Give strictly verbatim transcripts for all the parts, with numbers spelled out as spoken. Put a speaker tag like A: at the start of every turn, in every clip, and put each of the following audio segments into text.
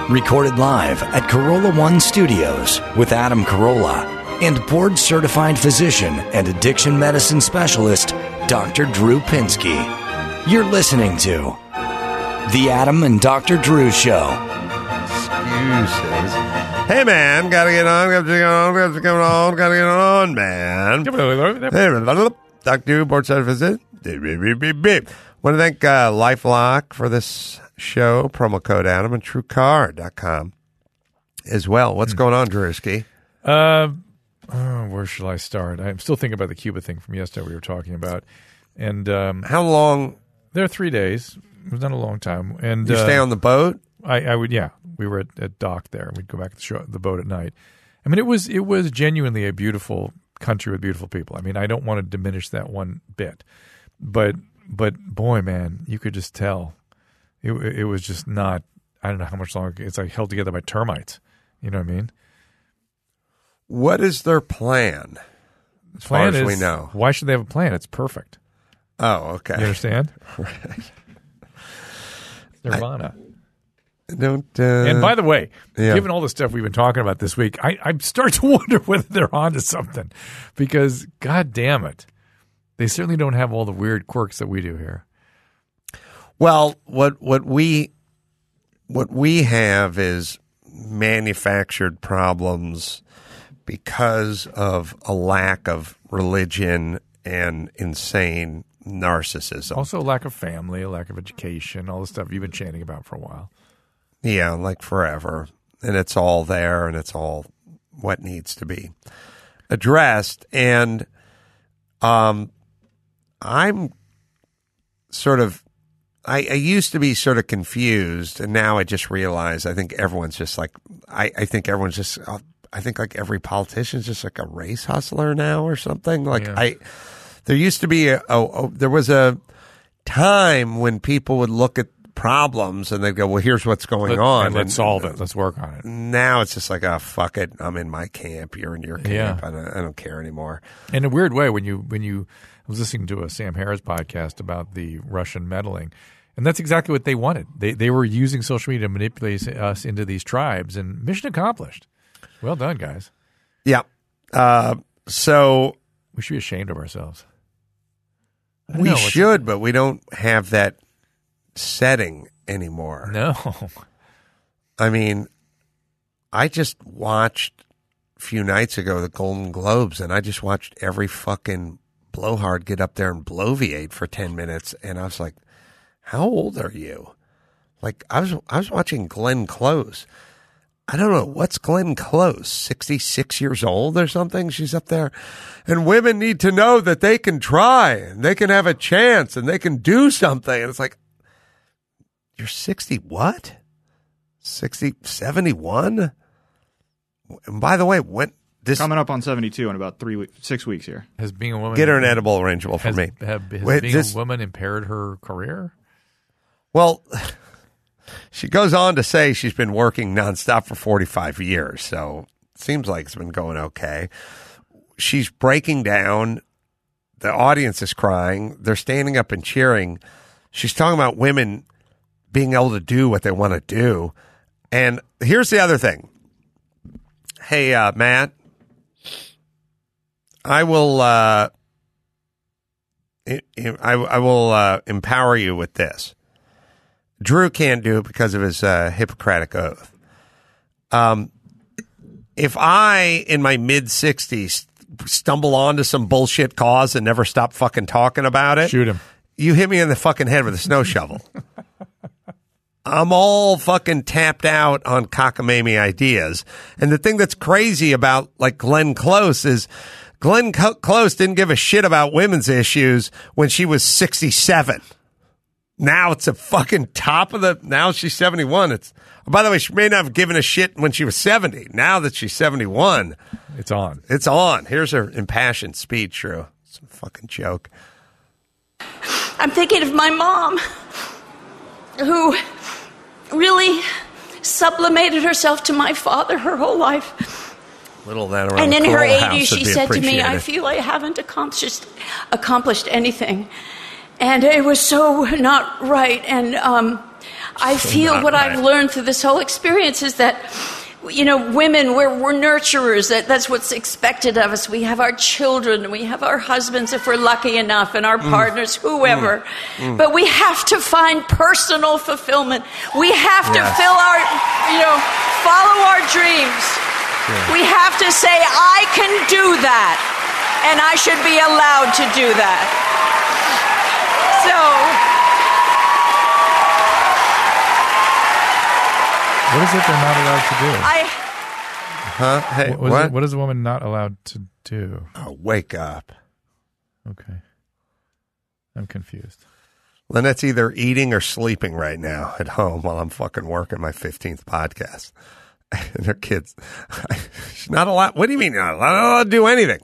A: Recorded live at Carolla One Studios with Adam Carolla and board-certified physician and addiction medicine specialist, Doctor Drew Pinsky. You're listening to The Adam and Doctor Drew Show.
B: Excuses. Hey, man, gotta get on, gotta get on, gotta get on, gotta get on, man. Hey, Doctor Drew, board-certified physician. Want to thank uh, LifeLock for this show, promo code Adam, and True Car dot com as well. What's going on, Drewski?
C: Uh, oh, where should I start? I'm still thinking about the Cuba thing from yesterday we were talking about. And um,
B: how long?
C: There are three days. It was not a long time. And
B: you uh, stay on the boat?
C: I, I would, yeah. We were at, at dock there. We'd go back to the, show, the boat at night. I mean, it was it was genuinely a beautiful country with beautiful people. I mean, I don't want to diminish that one bit, but but boy, man, you could just tell. It, it was just not, I don't know how much longer, it's like held together by termites. You know what I mean?
B: What is their plan, as
C: plan
B: far as
C: is,
B: we know?
C: Why should they have a plan? It's perfect.
B: Oh, okay.
C: You understand?
B: Right.
C: Nirvana.
B: I don't. Uh,
C: and by the way,
B: yeah.
C: given all the stuff we've been talking about this week, I, I start to wonder whether they're onto something. Because, God damn it, they certainly don't have all the weird quirks that we do here.
B: Well, what what we what we have is manufactured problems because of a lack of religion and insane narcissism.
C: Also a lack of family, a lack of education, all the stuff you've been chanting about for a while.
B: Yeah, like forever. And it's all there, and it's all what needs to be addressed. And um, I'm sort of I, I used to be sort of confused, and now I just realize I think everyone's just like, I, I think everyone's just, uh, I think like every politician's just like a race hustler now or something. Like
C: yeah.
B: I, there used to be a, a, a, there was a time when people would look at problems and they'd go, well, here's what's going
C: Let,
B: on.
C: And let's
B: and,
C: solve it. Let's work on it.
B: Now it's just like, oh, fuck it. I'm in my camp. You're in your camp.
C: Yeah.
B: I, don't, I don't care anymore.
C: In a weird way, when you, when you, I was listening to a Sam Harris podcast about the Russian meddling, and that's exactly what they wanted. They they were using social media to manipulate us into these tribes, and mission accomplished. Well done, guys.
B: Yeah. Uh, so
C: we should be ashamed of ourselves.
B: We should, but we don't have that setting anymore.
C: No.
B: I mean, I just watched a few nights ago the Golden Globes, and I just watched every fucking blowhard get up there and bloviate for ten minutes, and I was like, how old are you? Like, I was I was watching Glenn Close. I don't know, what's Glenn Close, sixty-six years old or something? She's up there. And women need to know that they can try, and they can have a chance, and they can do something. And it's like, you're sixty what? sixty, seventy-one? And by the way, when this
D: coming up on seventy-two in about three weeks, six weeks here.
C: Has being a woman
B: get her an edible arrangeable for
C: has,
B: me.
C: Have, has
B: Wait,
C: being
B: this,
C: a woman impaired her career?
B: Well, she goes on to say she's been working nonstop for forty-five years, so it seems like it's been going okay. She's breaking down. The audience is crying. They're standing up and cheering. She's talking about women being able to do what they want to do. And here's the other thing. Hey, uh, Matt, I will uh, I, I will uh, empower you with this. Drew can't do it because of his uh, Hippocratic oath. Um, if I, in my mid-sixties, stumble onto some bullshit cause and never stop fucking talking about it,
C: shoot him.
B: You hit me in the fucking head with a snow shovel. I'm all fucking tapped out on cockamamie ideas. And the thing that's crazy about, like, Glenn Close is Glenn Co- Close didn't give a shit about women's issues when she was sixty-seven. Now it's a fucking top of the, now she's seventy-one. It's, by the way, she may not have given a shit when she was seventy. Now that she's seventy-one.
C: It's on.
B: It's on. Here's her impassioned speech, Drew. Some fucking joke.
E: I'm thinking of my mom, who really sublimated herself to my father her whole life.
B: Little of that around
E: and in
B: the
E: her
B: Corolla
E: eighties,
B: house
E: she
B: would be
E: said to me, I
B: appreciated.
E: feel I haven't accomplished, accomplished anything. And it was so not right. And um, I feel
B: Not
E: what
B: right.
E: I've learned through this whole experience is that, you know, women, we're, we're nurturers. That, that's what's expected of us. We have our children, we have our husbands if we're lucky enough, and our
B: Mm.
E: partners, whoever.
B: Mm. Mm.
E: But we have to find personal fulfillment. We have to
B: Yes.
E: fill our, you know, follow our dreams.
B: Yeah.
E: We have to say, I can do that, and I should be allowed to do that. So...
C: What is it they're not allowed to do?
E: I,
B: Huh? Hey,
C: what, what,
B: what?
C: Is it, what is a woman not allowed to do?
B: Oh, wake up.
C: Okay. I'm confused.
B: Lynette's either eating or sleeping right now at home while I'm fucking working my fifteenth podcast. And her kids, she's not allowed. What do you mean not allowed, not allowed to do anything?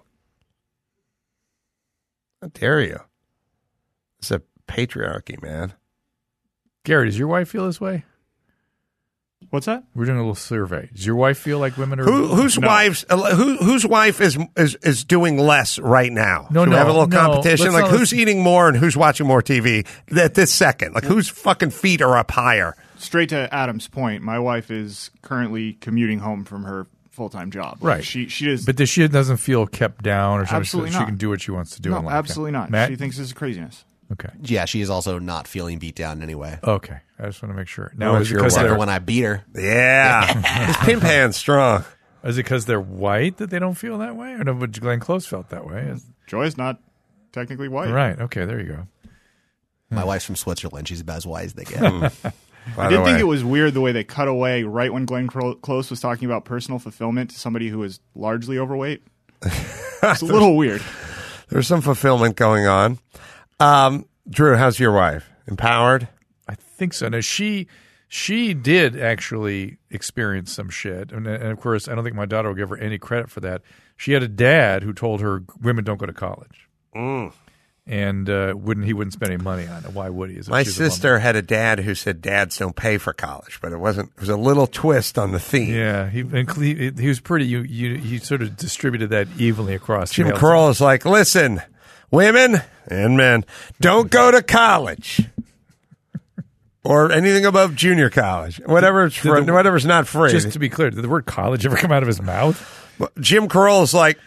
B: How dare you? It's a patriarchy, man.
C: Gary, does your wife feel this way?
D: What's that?
C: We're doing a little survey. Does your wife feel like women are...
B: Who, whose
C: No.
B: wives? Who, whose wife is is is doing less right now?
C: No,
B: Should we
C: no,
B: have a little
C: no.
B: competition.
C: Let's
B: Like
C: not-
B: who's eating more and who's watching more T V at this second? Like whose fucking feet are up higher?
D: Straight to Adam's point, my wife is currently commuting home from her full-time job. Like,
C: Right.
D: She she is
C: But does she doesn't feel kept down or something?
D: Absolutely
C: so
D: not.
C: She can do what she wants to do
D: no,
C: in life.
D: absolutely not.
C: Matt?
D: She thinks this is craziness.
C: Okay.
F: Yeah, she is also not feeling beat down in any way.
C: Okay. I just want to make sure. Now,
B: What's
C: is it
B: your
C: because
B: wife?
F: Except for
C: they're,
F: when I beat her.
B: Yeah, this pimp hand's strong.
C: is it because they're white that they don't feel that way? Or no, but Glenn Close felt that way. Is-
D: Joy's not technically white.
C: Right. Okay. There you go.
F: My wife's from Switzerland. She's about as white as they get.
B: By
D: I
B: the
D: did think
B: way.
D: it was weird the way they cut away right when Glenn Cro- Close was talking about personal fulfillment to somebody who is largely overweight. It's a little weird.
B: There's some fulfillment going on. Um, Drew, how's your wife? Empowered?
C: I think so. Now she she did actually experience some shit, and, and of course, I don't think my daughter will give her any credit for that. She had a dad who told her women don't go to college,
B: Mm.
C: and uh, wouldn't he wouldn't spend any money on it. Why would he? As if
B: My
C: she's a woman.
B: sister had a dad who said dads don't pay for college, but it wasn't. It was a little twist on the theme.
C: Yeah, he and he, he was pretty. You, you he sort of distributed that evenly across.
B: Jim
C: males.
B: Kroll is like, listen, women and men, don't go to college or anything above junior college, whatever's fr-
C: the-
B: whatever's not free.
C: Just to be clear, did the word college ever come out of his mouth?
B: Jim Kroll is like,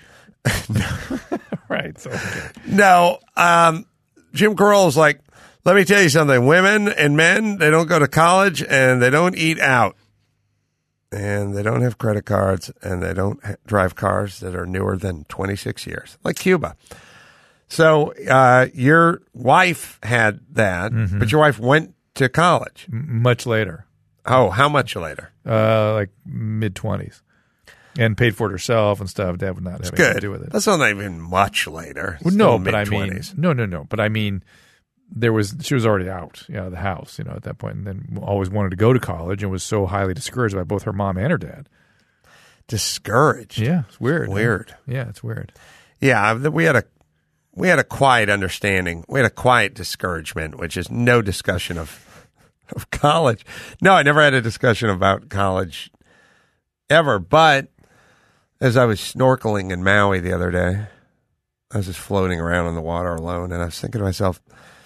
C: Right. So okay.
B: no. Um, Jim Kroll is like, let me tell you something. Women and men, they don't go to college and they don't eat out. And they don't have credit cards, and they don't ha- drive cars that are newer than twenty-six years, like Cuba. So uh, your wife had that,
C: Mm-hmm.
B: but your wife went to college.
C: M- much later,
B: Oh, how much later?
C: uh, like mid twenties, and paid for it herself and stuff. Dad would not have anything
B: Good.
C: to do with it.
B: That's not even much later.
C: Well, no,
B: Still
C: but I mean,
B: mid-twenties.
C: no, no, no. But I mean, there was she was already out, you know, of the house, you know, at that point, and then always wanted to go to college, and was so highly discouraged by both her mom and her dad.
B: Discouraged.
C: Yeah, it's weird.
B: Weird.
C: Yeah, it's weird.
B: Yeah, we had a we had a quiet understanding. We had a quiet discouragement, which is no discussion of of college. No, I never had a discussion about college ever. But as I was snorkeling in Maui the other day, I was just floating around in the water alone, and I was thinking to myself,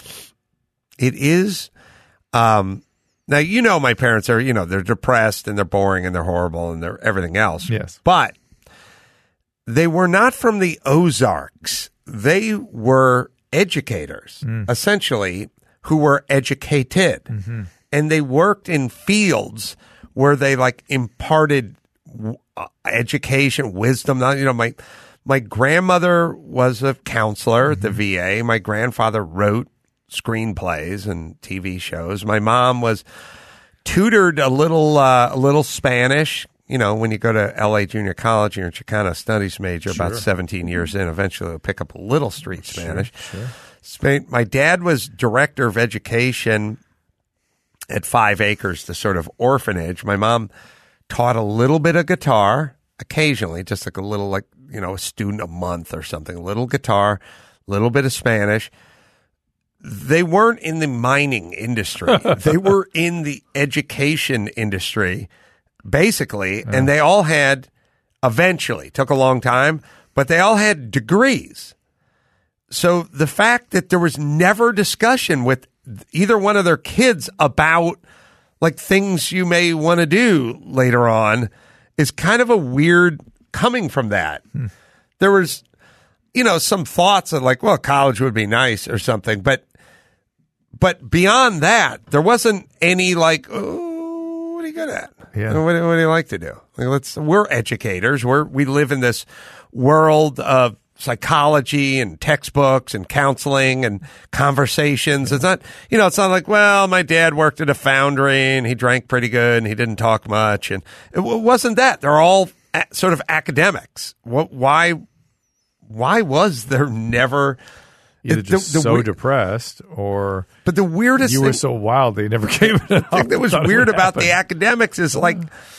B: it is. Um, now you know my parents are, you know, they're depressed and they're boring and they're horrible and they're everything else.
C: Yes.
B: But they were not from the Ozarks. They were educators, essentially, who were educated.
C: Mm-hmm.
B: And they worked in fields where they like imparted uh, education, wisdom. Not, you know, my my grandmother was a counselor
C: Mm-hmm.
B: at the V A. My grandfather wrote screenplays and T V shows. My mom was tutored a little uh, a little Spanish. You know, when you go to L A Junior College, you're a Chicano studies major. About
C: Sure.
B: seventeen years in, eventually you'll pick up a little street Spanish.
C: Sure.
B: Spain, my dad was director of education at Five Acres, the sort of orphanage. My mom taught a little bit of guitar occasionally, just like a little, like, you know, a student a month or something. A little guitar, a little bit of Spanish. They weren't in the mining industry. They were in the education industry, basically, and they all had, eventually, took a long time, but they all had degrees. So the fact that there was never discussion with either one of their kids about like things you may want to do later on is kind of a weird coming from that. Hmm. There was, you know, some thoughts of like, well, college would be nice or something, but but beyond that, there wasn't any like, oh, what are you good at?
C: Yeah.
B: What, what do you like to do? Like, let's. We're educators. We're we live in this world of psychology and textbooks and counseling and conversations. It's not, you know, it's not like, well, my dad worked at a foundry and he drank pretty good and he didn't talk much. And it wasn't that. They're all a- sort of academics. What? Why? Why was there never
C: either
B: the,
C: just
B: the, the,
C: so
B: we-
C: depressed or
B: But the weirdest
C: you
B: thing,
C: were so wild they never came it up.
B: the thing that was
C: Thought it
B: weird
C: would
B: about
C: happen.
B: the academics is like,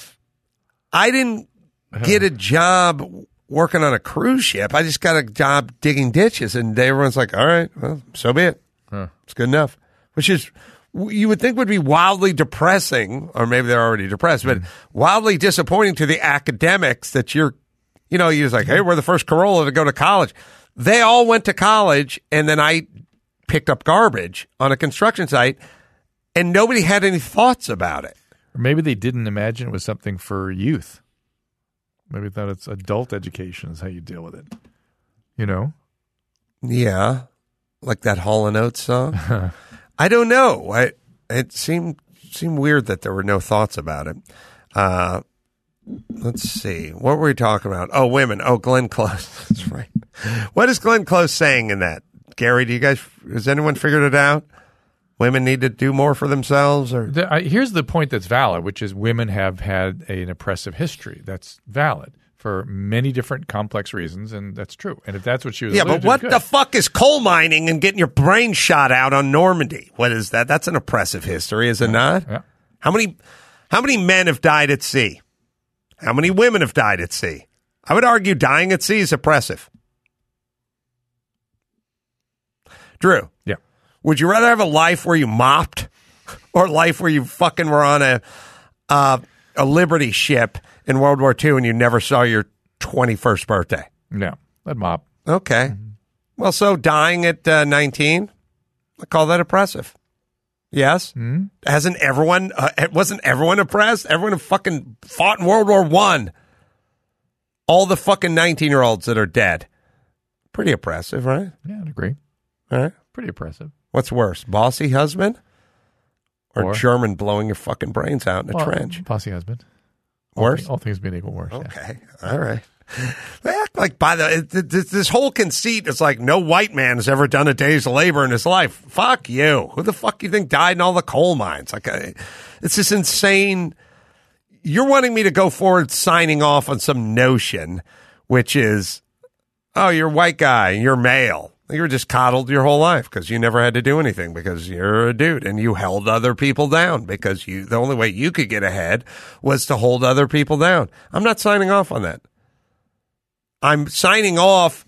B: I didn't get a job working on a cruise ship. I just got a job digging ditches, and everyone's like, all right, well, so be it.
C: Huh.
B: It's good enough. Which is, you would think would be wildly depressing, or maybe they're already depressed, but wildly disappointing to the academics that you're, you know, you're just like, hey, we're the first Corolla to go to college. They all went to college, and then I picked up garbage on a construction site, and nobody had any thoughts about it.
C: Or maybe they didn't imagine it was something for youth. Maybe thought it's adult education is how you deal with it. You know?
B: Yeah, like that Hall and Oates song. I don't know. I, it seemed seemed weird that there were no thoughts about it. Uh, let's see. What were we talking about? Oh, women. Oh, Glenn Close. That's right. What is Glenn Close saying in that? Gary, do you guys, has anyone figured it out? Women need to do more for themselves? Or
C: The, I, here's the point that's valid, which is women have had a, an oppressive history. That's valid for many different complex reasons, and that's true. And if that's what she was
B: yeah, but
C: alluding
B: what
C: to,
B: the
C: good.
B: fuck is coal mining and getting your brain shot out on Normandy? What is that? That's an oppressive history, is it not?
C: Yeah.
B: How many, how many men have died at sea? How many women have died at sea? I would argue dying at sea is oppressive. Drew.
C: Yeah.
B: Would you rather have a life where you mopped or a life where you fucking were on a uh, a Liberty ship in World War Two and you never saw your twenty-first birthday?
C: Yeah, that mop.
B: Okay. Mm-hmm. Well, so dying at uh, nineteen, I call that oppressive. Yes? Mm-hmm. Hasn't everyone, uh, wasn't everyone oppressed? Everyone who fucking fought in World War One. All the fucking nineteen-year-olds that are dead. Pretty oppressive, right?
C: Yeah, I'd agree.
B: All right.
C: Pretty oppressive.
B: What's worse, bossy husband or,
C: Or-
B: German blowing your fucking brains out in a
C: Well,
B: trench?
C: Posse husband. All
B: Worse?
C: thi- All things being equal, worse. Yeah.
B: Okay. All right. They act like by the it- it- this, this whole conceit is like no white man has ever done a day's labor in his life. Fuck you. Who the fuck you think died in all the coal mines? Like, uh, it's this insane. You're wanting me to go forward signing off on some notion, which is, oh, you're a white guy, you're male. You were just coddled your whole life because you never had to do anything because you're a dude and you held other people down because you, the only way you could get ahead was to hold other people down. I'm not signing off on that. I'm signing off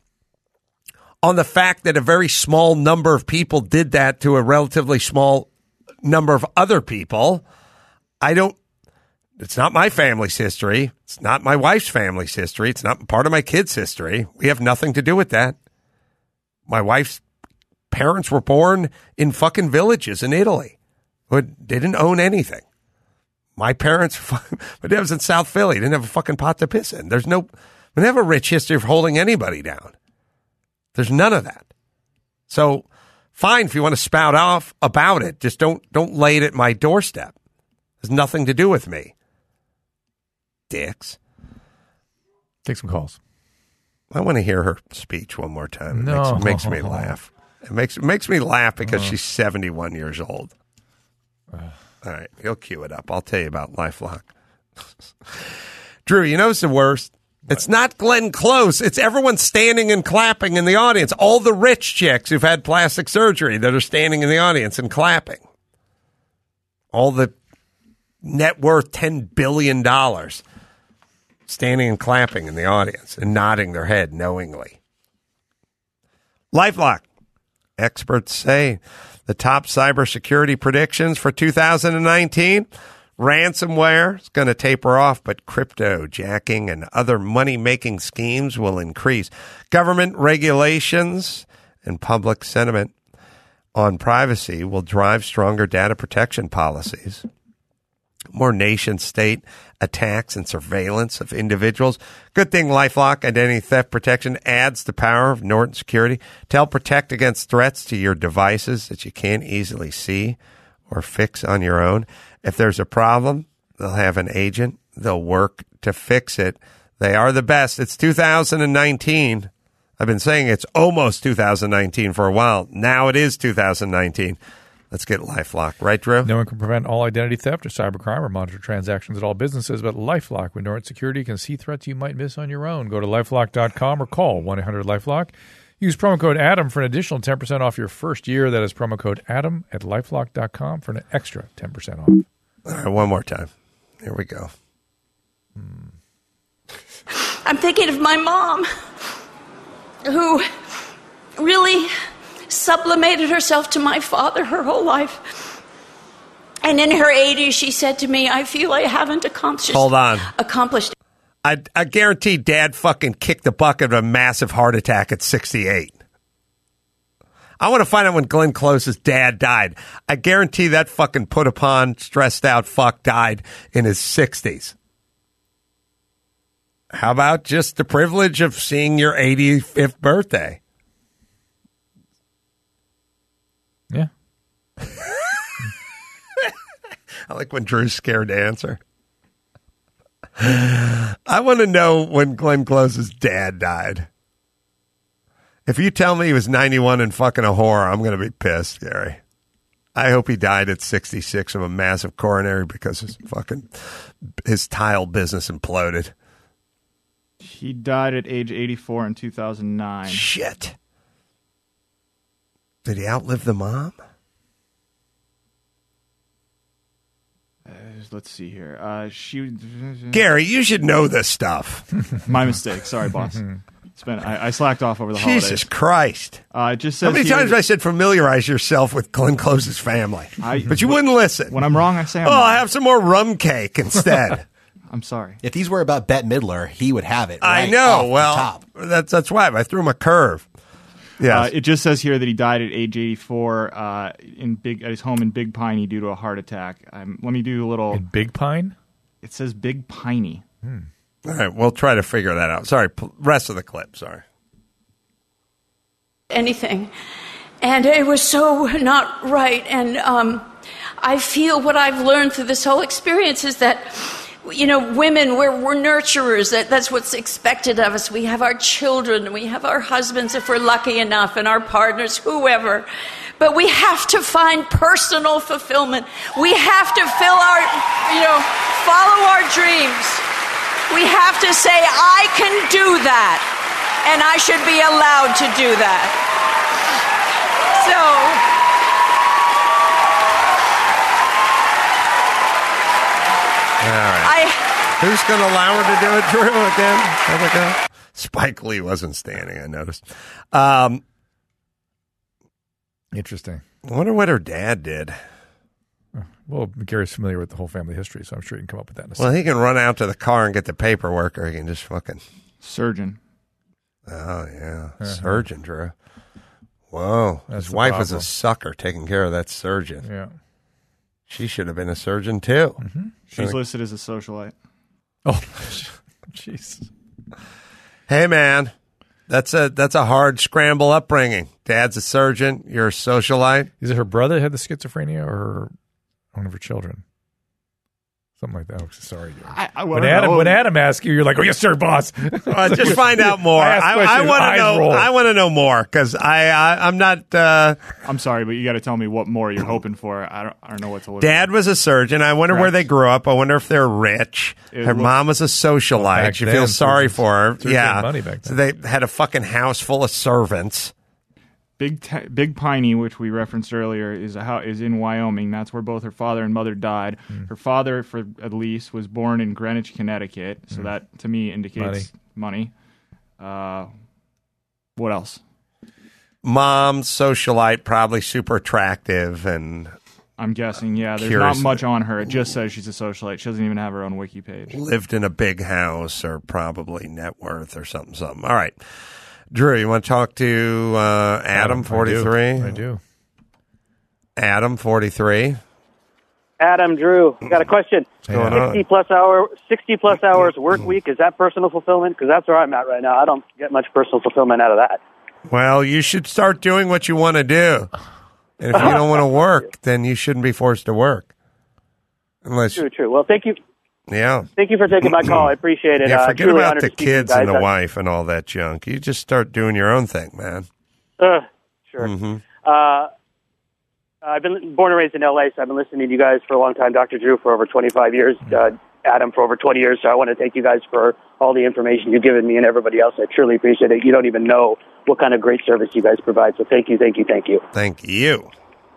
B: on the fact that a very small number of people did that to a relatively small number of other people. I don't, it's not my family's history. It's not my wife's family's history. It's not part of my kids' history. We have nothing to do with that. My wife's parents were born in fucking villages in Italy. They didn't own anything. My parents, my dad was in South Philly. He didn't have a fucking pot to piss in. There's no, we don't have a rich history of holding anybody down. There's none of that. So fine if you want to spout off about it. Just don't, don't lay it at my doorstep. It has nothing to do with me. Dicks.
C: Take some calls.
B: I want to hear her speech one more time. It
C: No.
B: makes, it makes me laugh. It makes it makes me laugh because she's seventy-one years old. All right, he'll cue it up. I'll tell you about LifeLock. Drew, you know what's the worst? It's not Glenn Close. It's everyone standing and clapping in the audience. All the rich chicks who've had plastic surgery that are standing in the audience and clapping. All the net worth ten billion dollars. Standing and clapping in the audience and nodding their head knowingly. LifeLock. Experts say the top cybersecurity predictions for two thousand nineteen. Ransomware is going to taper off, but crypto jacking and other money-making schemes will increase. Government regulations and public sentiment on privacy will drive stronger data protection policies. more nation-state attacks and surveillance of individuals. Good thing LifeLock Identity Theft Protection adds the power of Norton Security to help protect against threats to your devices that you can't easily see or fix on your own. If there's a problem, they'll have an agent. They'll work to fix it. They are the best. It's two thousand nineteen. I've been saying it's almost two thousand nineteen for a while. Now it is two thousand nineteen. Let's get LifeLock. Right, Drew?
C: No one can prevent all identity theft or cybercrime or monitor transactions at all businesses, but LifeLock with Norton Security can see threats you might miss on your own. Go to LifeLock dot com or call one eight hundred LifeLock. Use promo code ADAM for an additional ten percent off your first year. That is promo code ADAM at LifeLock dot com for an extra ten percent off.
B: All right, one more time. Here we go.
E: Hmm. I'm thinking of my mom, who really sublimated herself to my father her whole life. And in her eighties, she said to me, I feel I haven't accomplished
B: Hold on.
E: accomplished.
B: I, I guarantee Dad fucking kicked the bucket of a massive heart attack at sixty-eight. I want to find out when Glenn Close's dad died. I guarantee that fucking put upon, stressed out fuck died in his sixties. How about just the privilege of seeing your eighty-fifth birthday?
C: Yeah.
B: I like when Drew's scared to answer. I want to know when Glenn Close's dad died. If you tell me he was ninety-one and fucking a whore, I'm going to be pissed, Gary. I hope he died at sixty-six of a massive coronary because his fucking his tile business imploded.
D: He died at age eighty-four in two thousand nine.
B: Shit. Did he outlive the mom?
D: Uh, let's see here. Uh, she.
B: Gary, you should know this stuff.
D: My mistake. Sorry, boss. It's been, I, I slacked off over the
B: Jesus
D: holidays.
B: Christ.
D: Uh, it just says
B: How many
D: here
B: times
D: that-
B: I said familiarize yourself with Glenn Close's family?
D: I-
B: but you wouldn't listen.
D: When I'm wrong, I say I'm
B: Oh,
D: wrong.
B: I have some more rum cake instead.
D: I'm sorry.
F: If these were about Bette Midler, he would have it.
B: I
F: right
B: know.
F: off the
B: Well,
F: top.
B: that's that's why I threw him a curve. Yeah.
D: Uh, it just says here that he died at age eighty-four uh, in big at his home in Big Piney due to a heart attack. Um, let me do a little.
C: In Big Pine?
D: It says Big Piney.
C: Hmm.
B: All right, we'll try to figure that out. Sorry, p- rest of the clip. Sorry.
E: Anything. And it was so not right. And um, I feel what I've learned through this whole experience is that, you know, women, we're, we're nurturers. That, that's what's expected of us. We have our children, we have our husbands if we're lucky enough, and our partners, whoever. But we have to find personal fulfillment. We have to fill our, you know, follow our dreams. We have to say, I can do that. And I should be allowed to do that. So,
B: All right.
E: I,
B: Who's going to allow her to do it, Drew, again? There we go. Spike Lee wasn't standing, I noticed. Um,
C: Interesting.
B: I wonder what her dad did.
C: Well, Gary's familiar with the whole family history, so I'm sure he can come up with that in a
B: Well,
C: second.
B: he can run out to the car and get the paperwork, or he can just fucking...
D: Surgeon.
B: Oh, yeah.
C: Uh-huh.
B: Surgeon, Drew. Whoa.
C: That's
B: His
C: the
B: wife was a
C: problem.
B: sucker taking care of that surgeon.
C: Yeah.
B: She should have been a surgeon, too.
C: Mm-hmm.
D: She's listed as a socialite.
C: Oh, jeez.
B: Hey, man. That's a that's a hard scramble upbringing. Dad's a surgeon. You're a socialite.
C: Is it her brother that had the schizophrenia or her, one of her children? Something like that. Oh, sorry, Gary.
D: I, I,
C: When
D: I don't
C: Adam,
D: know.
C: when Adam asks you, you're like, "Oh yes, sir, boss."
B: Uh, just find out more.
C: I ask
B: I,
C: questions,
B: want to
C: eyes
B: know.
C: roll.
B: I want to know more because I, I I'm not. Uh,
D: I'm sorry, but you got to tell me what more you're hoping for. I don't. I don't know what to look.
B: Dad was a surgeon. I wonder where
D: Correct.
B: they grew up. I wonder if they're rich.
D: It
B: Her
D: looks-
B: mom was a socialite.
C: Back
B: You
C: then,
B: feel sorry
C: surgeons-
B: for her.
C: surgeons
B: Yeah.
C: had money back
B: So
C: then.
B: they had a fucking house full of servants.
D: Big Te- Big Piney, which we referenced earlier, is a ho- is in Wyoming. That's where both her father and mother died.
C: Mm.
D: Her father, for at least, was born in Greenwich, Connecticut. So
C: Mm.
D: that to me indicates money. Uh, what else?
B: Mom, socialite, probably super attractive, and
D: I'm guessing, yeah. There's
B: Curious.
D: not much on her. It just says she's a socialite. She doesn't even have her own wiki page.
B: lived in a big house, or probably net worth, or something, something. All right. Drew, you want to talk to uh, Adam,
C: I do.
B: forty-three?
C: I do.
B: Adam, forty-three.
G: Adam, Drew, I got a question.
B: going on?
G: sixty plus hour, sixty plus hours work week, is that personal fulfillment? Because that's where I'm at right now. I don't get much personal fulfillment out of that.
B: Well, you should start doing what you want to do. And if you don't want to work, then you shouldn't be forced to work. Unless,
G: True, true. Well, thank you.
B: yeah.
G: Thank you for taking my call. I appreciate it.
B: Yeah,
G: Uh,
B: forget
G: truly
B: about
G: honored
B: the
G: to speak to you
B: kids and
G: guys.
B: the
G: I-
B: wife and all that junk. You just start doing your own thing, man.
G: Uh, sure.
B: Mm-hmm.
G: Uh, I've been born and raised in L A, so I've been listening to you guys for a long time. Doctor Drew for over twenty-five years, uh, Adam for over twenty years. So I want to thank you guys for all the information you've given me and everybody else. I truly appreciate it. You don't even know what kind of great service you guys provide. So thank you, thank you, thank you.
B: Thank you.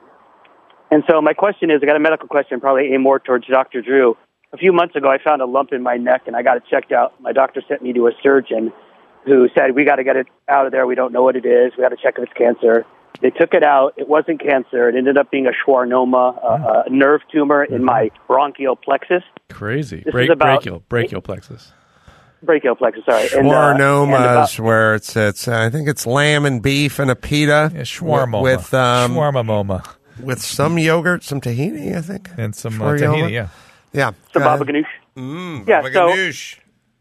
G: And so my question is, I got a medical question, probably aimed more towards Doctor Drew. A few months ago, I found a lump in my neck, and I got it checked out. My doctor sent me to a surgeon who said, we got to get it out of there. We don't know what it is. We got to check if it's cancer. They took it out. It wasn't cancer. It ended up being a schwannoma, uh, a nerve tumor in my bronchial plexus.
C: Crazy.
G: This
C: Bra-
G: is about-
C: brachial, brachial plexus.
G: Brachial plexus, sorry. And, uh, and
B: Schwarnomas,
G: about-
B: where it's, it's, I think it's lamb and beef and a pita.
C: Yeah, shawarma.
B: With, um,
C: shawarma
B: with some yogurt, some tahini, I think.
C: and some uh,
B: Schwarma.
C: tahini, yeah.
B: Yeah.
G: Some
B: Go ahead.
G: baba ganoush.
B: Mm,
G: Yeah,
B: baba
G: so-
B: ganoush.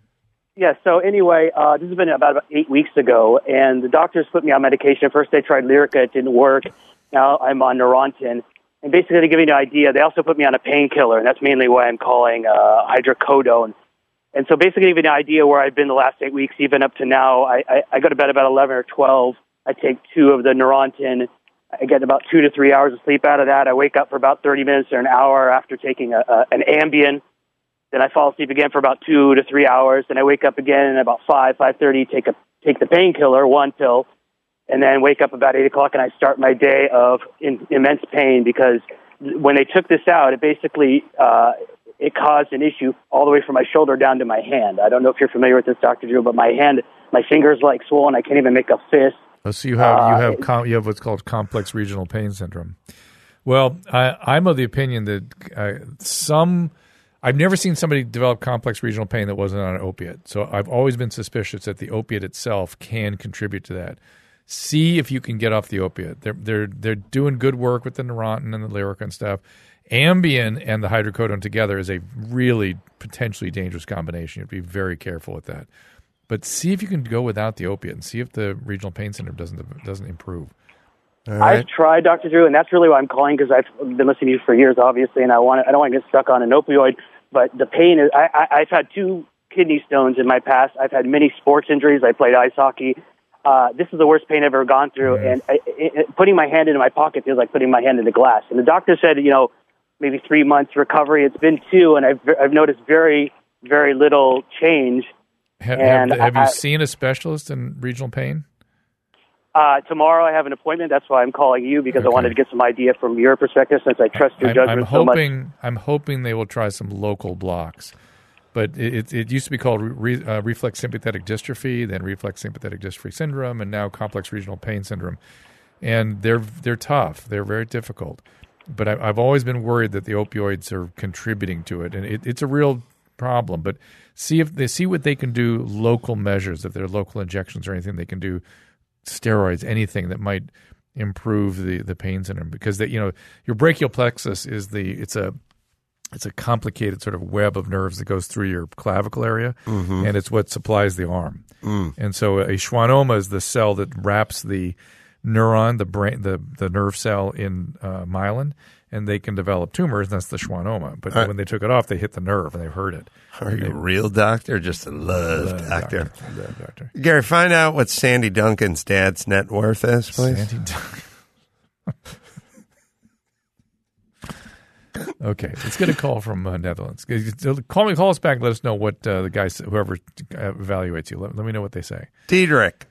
G: Yeah, so anyway, uh, this has been about, about eight weeks ago, and the doctors put me on medication. First they tried Lyrica, it didn't work. Now I'm on Neurontin. And basically to give you an idea, they also put me on a painkiller, and that's mainly why I'm calling uh, hydrocodone. And so basically to give you an idea where I've been the last eight weeks, even up to now, I, I, I go to bed about eleven or twelve. I take two of the Neurontin. I get about two to three hours of sleep out of that. I wake up for about thirty minutes or an hour after taking a, a, an Ambien. Then I fall asleep again for about two to three hours. Then I wake up again at about five, five thirty. Take a take the painkiller, one pill, and then wake up about eight o'clock. And I start my day of in, immense pain because when they took this out, it basically uh, it caused an issue all the way from my shoulder down to my hand. I don't know if you're familiar with this, Doctor Drew, but my hand, my fingers like swollen. I can't even make a fist.
C: Oh, so you have you
G: Uh,
C: have com- you have what's called complex regional pain syndrome. Well, I, I'm of the opinion that uh, some. I've never seen somebody develop complex regional pain that wasn't on an opiate. So I've always been suspicious that the opiate itself can contribute to that. See if you can get off the opiate. They're they're they're doing good work with the Neurontin and the Lyrica and stuff. Ambien and the hydrocodone together is a really potentially dangerous combination. You have to be very careful with that. But see if you can go without the opiate and see if the regional pain syndrome doesn't doesn't improve.
B: All right.
G: I've tried, Doctor Drew, and that's really why I'm calling because I've been listening to you for years, obviously, and I want I don't want to get stuck on an opioid. But the pain is, I, I, I've had two kidney stones in my past. I've had many sports injuries. I played ice hockey. Uh, this is the worst pain I've ever gone through,
C: Yeah.
G: and I, it, putting my hand into my pocket feels like putting my hand into glass. And the doctor said, you know, maybe three months recovery. It's been two, and I've I've noticed very very little change.
C: Have,
G: And
C: have, have
G: I-
C: you seen a specialist in regional pain?
G: Uh, tomorrow I have an appointment. That's why I'm calling you because I
C: Okay.
G: wanted to get some idea from your perspective since I trust your
C: I'm,
G: judgment
C: I'm
G: so much.
C: hoping I'm hoping they will try some local blocks, but it, it, it used to be called re, uh, reflex sympathetic dystrophy, then reflex sympathetic dystrophy syndrome, and now complex regional pain syndrome. And they're they're tough. They're very difficult. But I, I've always been worried that the opioids are contributing to it, and it, it's a real problem. But see if they see what they can do. Local measures, if there are local injections or anything they can do. Steroids, anything that might improve the, the pain syndrome, because that you know your brachial plexus is the it's a it's a complicated sort of web of nerves that goes through your clavicle area,
B: Mm-hmm.
C: and it's what supplies the arm.
B: Mm.
C: And so a schwannoma is the cell that wraps the neuron, the brain, the the nerve cell in uh, myelin, and they can develop tumors. And that's the schwannoma. But
B: Right.
C: when they took it off, they hit the nerve and they hurt it.
B: Are you a real doctor or just a love,
C: Love
B: doctor?
C: doctor. Love doctor.
B: Gary, find out what Sandy Duncan's dad's net worth is, please.
C: Sandy Duncan. Okay, let's get a call from uh, Netherlands. Call me, call us back. And let us know what uh, the guys, whoever uh, evaluates you. Let, let me know what they say.
B: Diedrich.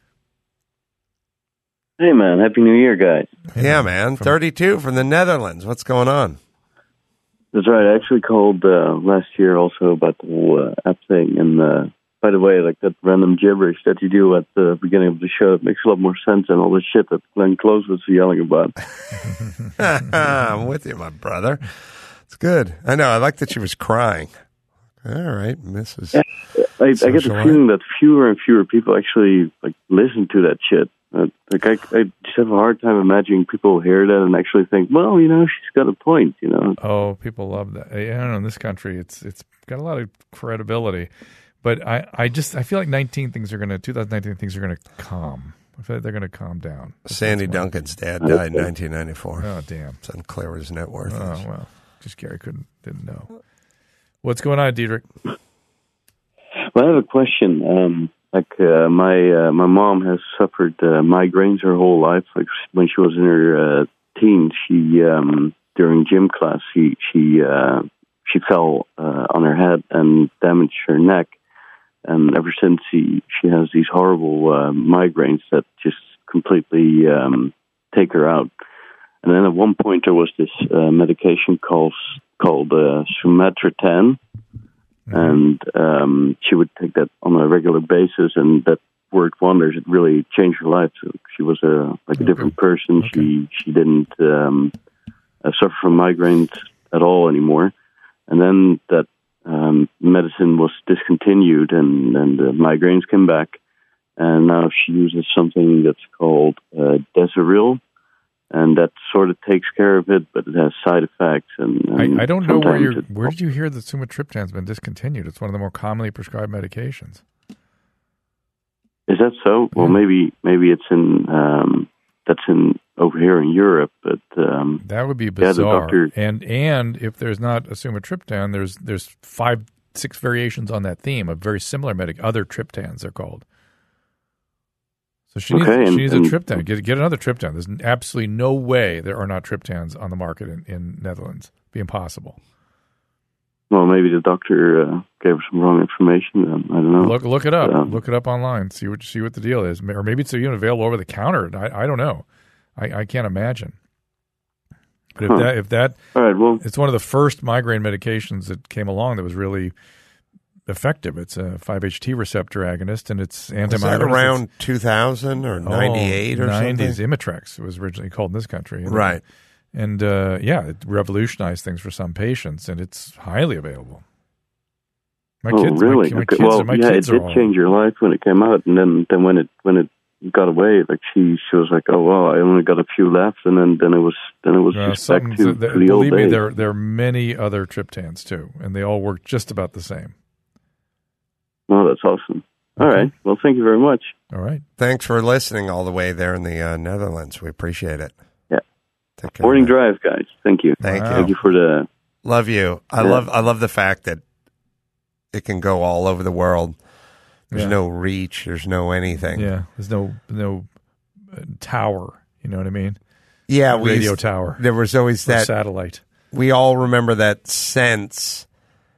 H: Hey, man. Happy New Year, guys.
B: Yeah, man. thirty-two from the Netherlands. What's going on?
H: That's right. I actually called uh, last year also about the whole uh, app thing. And uh, by the way, like that random gibberish that you do at the beginning of the show, it makes a lot more sense than all the shit that Glenn Close was yelling about.
B: I'm with you, my brother. It's good. I know. I like that she was crying. All right, Missus
H: I, I get the
B: Socialite.
H: feeling that fewer and fewer people actually like listen to that shit. Uh, like I, I just have a hard time imagining people hear that and actually think, well, you know, she's got a point. You know.
C: Oh, people love that. I don't know. In this country, it's it's got a lot of credibility, but I, I just I feel like nineteen things are going to twenty nineteen things are going to calm. I feel like they're going to calm down.
B: Sandy Duncan's dad died in nineteen ninety-four.
C: Oh, damn.
B: It's unclear what his net worth
C: Oh,
B: is.
C: well. Just Gary couldn't didn't know. What's going on, Diedrich?
H: Well, I have a question. Um, like uh, my uh, my mom has suffered uh, migraines her whole life. Like when she was in her uh, teens, she um, during gym class she she uh, she fell uh, on her head and damaged her neck. And ever since, she she has these horrible uh, migraines that just completely um, take her out. And then at one point there was this uh, medication called called uh, Sumatriptan. And um, she would take that on a regular basis, and that worked wonders. It really changed her life. So she was a like a different person.
C: Okay.
H: She she didn't um, uh, suffer from migraines at all anymore. And then that um, medicine was discontinued, and, and the migraines came back. And now she uses something that's called uh, Desiril. And that sort of takes care of it, but it has side effects. And, and
C: I, I don't know where
H: sometimes
C: you
H: it-
C: where did you hear that sumatriptan's been discontinued? It's one of the more commonly prescribed medications.
H: Is that so? Well,
C: Yeah.
H: maybe maybe it's in um, that's in over here in Europe, but um,
C: That would be
H: yeah, the
C: bizarre.
H: doctor.
C: And and if there's not a sumatriptan, there's there's five six variations on that theme of very similar medic other triptans they're called. So she needs,
H: Okay,
C: she
H: and-
C: needs a
H: and-
C: triptan. Get get another triptan. There's absolutely no way there are not triptans on the market in, in Netherlands. It'd be impossible.
H: Well, maybe the doctor uh, gave her some wrong information. Then. I don't know.
C: Look look it up.
H: Um,
C: look it up online. See what see what the deal is. Or maybe it's even available over the counter. I, I don't know. I, I can't imagine. But if
H: Huh.
C: that if that
H: All right. Well,
C: it's one of the first migraine medications that came along that was really effective. It's a five H T receptor agonist, and it's
B: Was
C: anti-migraine.
B: that around two thousand or ninety-eight or
C: nineties.
B: something?
C: Imitrex, it was originally called in this country. And-
B: Right.
C: And uh, yeah, it revolutionized things for some patients, and it's highly available. My
H: oh,
C: kids,
H: really?
C: my, my
H: okay.
C: kids,
H: Well,
C: my
H: yeah, it
C: kids are
H: did
C: all,
H: change your life when it came out, and then, then when it when it got away, like she she was like, oh well, I only got a few left, and then, then it was then it was
C: Uh,
H: just back
C: some-
H: to,
C: so
H: to
C: th-
H: the old
C: believe me,
H: days.
C: there there are many other triptans too, and they all work just about the same.
H: Oh, that's awesome. All
C: Okay.
H: right. Well, thank you very much.
C: All right.
B: Thanks for listening all the way there in the uh, Netherlands. We appreciate it.
H: Yeah.
B: Take care.
H: Morning
B: man.
H: drive, guys. Thank you.
B: Thank
C: Wow.
B: you.
H: Thank you for the.
B: Love you. I
H: Yeah.
B: love I love the fact that it can go all over the world. There's
C: Yeah.
B: no reach. There's no anything.
C: Yeah, there's no no uh, tower. You know what I mean?
B: Yeah, we
C: Radio
B: used-
C: tower.
B: There was always
C: Or
B: that.
C: satellite.
B: We all remember that sense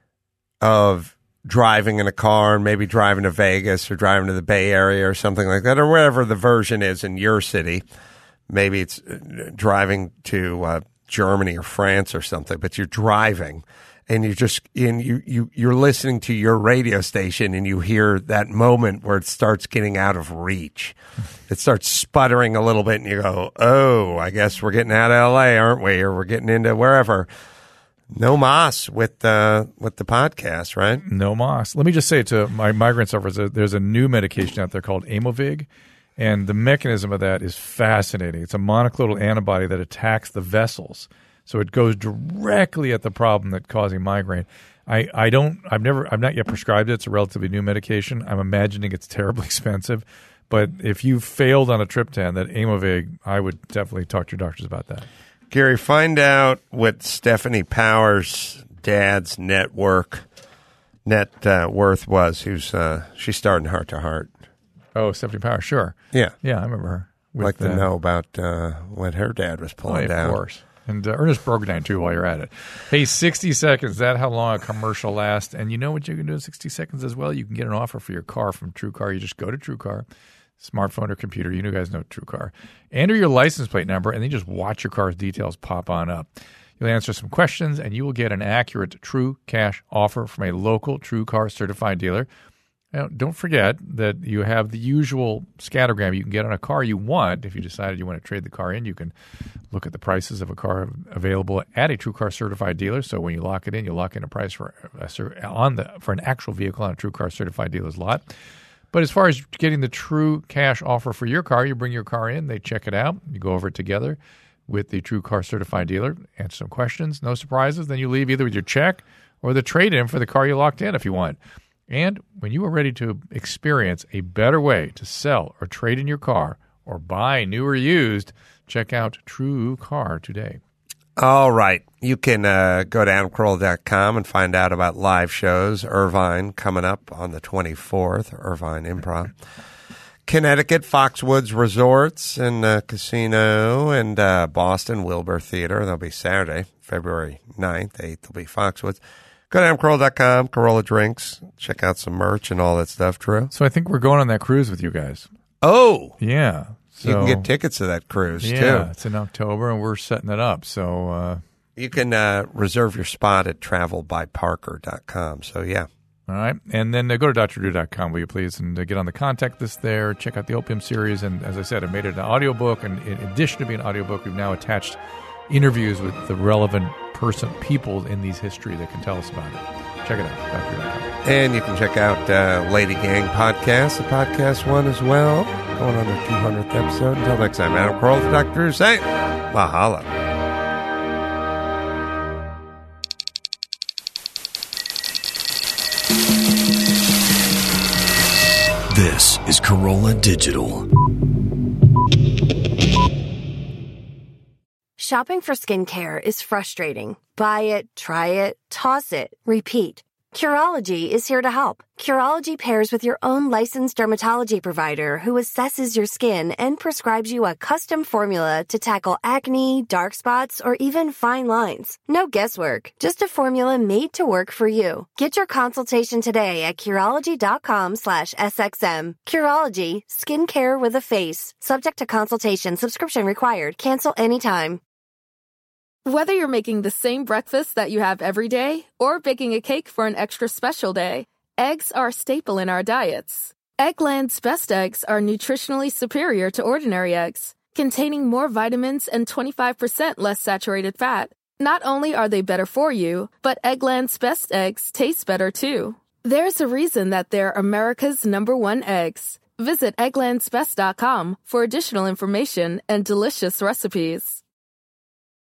B: of driving in a car and maybe driving to Vegas or driving to the Bay Area or something like that, or wherever the version is in your city. Maybe it's uh, driving to uh, Germany or France or something, but you're driving and you just and you you you're listening to your radio station and you hear that moment where it starts getting out of reach. It starts sputtering a little bit, and you go, "Oh, I guess we're getting out of L A, aren't we? Or we're getting into wherever." No mas with the with the podcast, right?
C: No moss. Let me just say to my migraine sufferers, that there's a new medication out there called Aimovig, and the mechanism of that is fascinating. It's a monoclonal antibody that attacks the vessels, so it goes directly at the problem that's causing migraine. I, I don't. I've never. I've not yet prescribed it. It's a relatively new medication. I'm imagining it's terribly expensive, but if you failed on a triptan, that Aimovig, I would definitely talk to your doctors about that.
B: Gary, find out what Stephanie Powers' dad's network net uh, worth was. Who's uh, she's starting Heart to Heart?
C: Oh, Stephanie Power, sure.
B: Yeah,
C: Yeah, I remember her.
B: I'd like to
C: uh,
B: know about uh, what her dad was
C: Oh,
B: pulling
C: of
B: down.
C: course. And uh, Ernest Borgnine, too, while you're at it. Hey, sixty seconds. Is that how long a commercial lasts? And you know what you can do in sixty seconds as well? You can get an offer for your car from TrueCar. You just go to TrueCar, smartphone or computer. You guys know TrueCar. Enter your license plate number, and then just watch your car's details pop on up. You'll answer some questions, and you will get an accurate True Cash offer from a local TrueCar certified dealer. Now, don't forget that you have the usual scattergram you can get on a car you want. If you decided you want to trade the car in, you can look at the prices of a car available at a TrueCar certified dealer. So when you lock it in, you lock in a price for a, on the for an actual vehicle on a TrueCar certified dealer's lot. But as far as getting the true cash offer for your car, you bring your car in, they check it out, you go over it together with the True Car Certified dealer, answer some questions, no surprises, then you leave either with your check or the trade-in for the car you locked in if you want. And when you are ready to experience a better way to sell or trade in your car or buy new or used, check out True Car today.
B: All right. You can uh, go to adam carolla dot com and find out about live shows. Irvine coming up on the twenty-fourth, Irvine Improv. Connecticut, Foxwoods Resorts and uh, Casino, and uh, Boston, Wilbur Theater. That'll be Saturday, February ninth, eighth will be Foxwoods. Go to adam carolla dot com, Carolla Drinks. Check out some merch and all that stuff, Drew.
C: So I think we're going on that cruise with you guys.
B: Oh!
C: Yeah. So,
B: you can get tickets to that cruise,
C: yeah,
B: too.
C: Yeah, it's in October, and we're setting it up. So uh,
B: you can uh, reserve your spot at travel by parker dot com. So, yeah.
C: All right. And then uh, go to d r drew dot com, will you please, and uh, get on the contact list there. Check out the Opium series. And as I said, I made it an audiobook. And in addition to being an audiobook, we've now attached interviews with the relevant person, people in these history that can tell us about it. Check it out, d r drew dot com.
B: And you can check out uh, Lady Gang Podcast, the podcast one as well. Going on their two hundredth episode. Until next time, Adam Carolla, the Doctor Drew saying, Mahalo.
A: This is Carolla Digital.
I: Shopping for skincare is frustrating. Buy it, try it, toss it, repeat. Curology is here to help. Curology pairs with your own licensed dermatology provider who assesses your skin and prescribes you a custom formula to tackle acne, dark spots, or even fine lines. No guesswork, just a formula made to work for you. Get your consultation today at Curology.com slash SXM. Curology, skincare with a face. Subject to consultation, subscription required. Cancel anytime.
J: Whether you're making the same breakfast that you have every day or baking a cake for an extra special day, eggs are a staple in our diets. Eggland's Best Eggs are nutritionally superior to ordinary eggs, containing more vitamins and twenty-five percent less saturated fat. Not only are they better for you, but Eggland's Best Eggs taste better too. There's a reason that they're America's number one eggs. Visit egglands best dot com for additional information and delicious recipes.